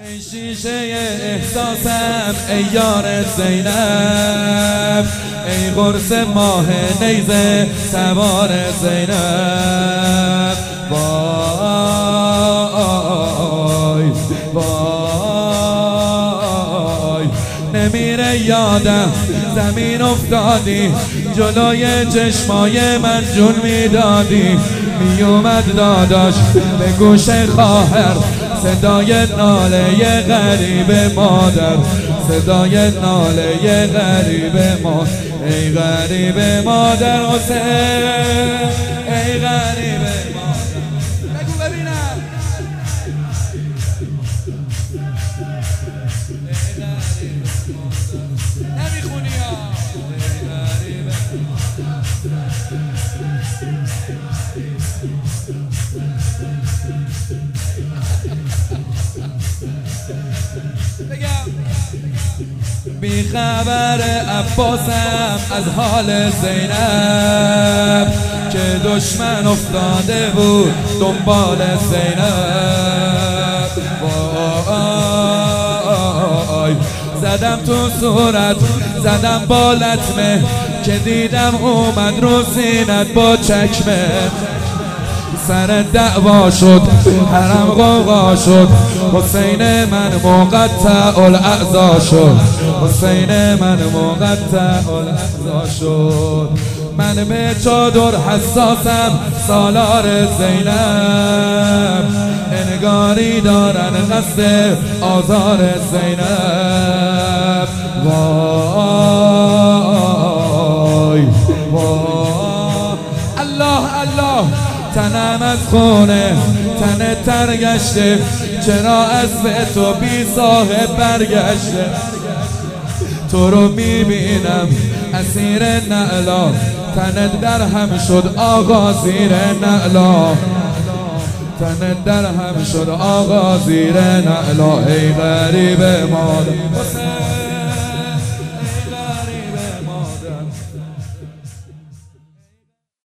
ای شیشه احساسم ای یار زینب، ای قرص ماه نیزه سوار زینب. وای وای نمیره یادم زمین افتادی، جلوی چشمای من جون میدادی. میومد داداش به گوش خواهر صدای ناله غریب مادر، صدای ناله غریب مادر. ای غریب مادر حسین، ای غریب مادر. بگو ببینم. نمیخونی ها. ای غریب بی خبر عباسم از حال زینب، که دشمن افتاده بود دنبال زینب. وای زدم تو صورت، زدم با لطمه، که دیدم اومد رو زینت با چکمه. سر دعوا شد حرم غوغا شد، حسین من مقطع الاعضا شد، حسین من مقطع الاعضا شد. من به چادر حساسم سالار زینب، انگاری دارن قصد آزار زینب. وای وای الله الله تنم از خونه تن تر گشته، چرا از به تو بی صاحب برگشته. تو رو میبینم اسیر نعلا، تنت در هم شد آقا زیر نعلا، تنت در هم شد آقا زیر نعلا. ای غریب مادر